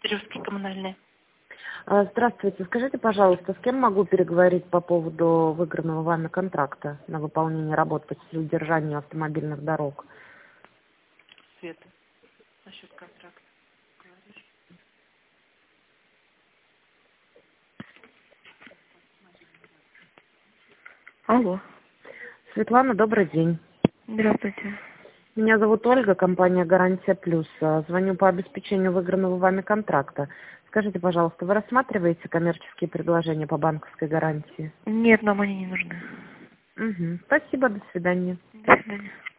Русские коммунальные. Здравствуйте. Скажите, пожалуйста, с кем могу переговорить по поводу выигранного вами контракта на выполнение работ по удержанию автомобильных дорог? Света, насчет контракта. Алло. Светлана, добрый день. Здравствуйте. Меня зовут Ольга, компания «Гарантия Плюс». Звоню по обеспечению выигранного вами контракта. Скажите, пожалуйста, вы рассматриваете коммерческие предложения по банковской гарантии? Нет, нам они не нужны. Угу. Спасибо, до свидания. До свидания.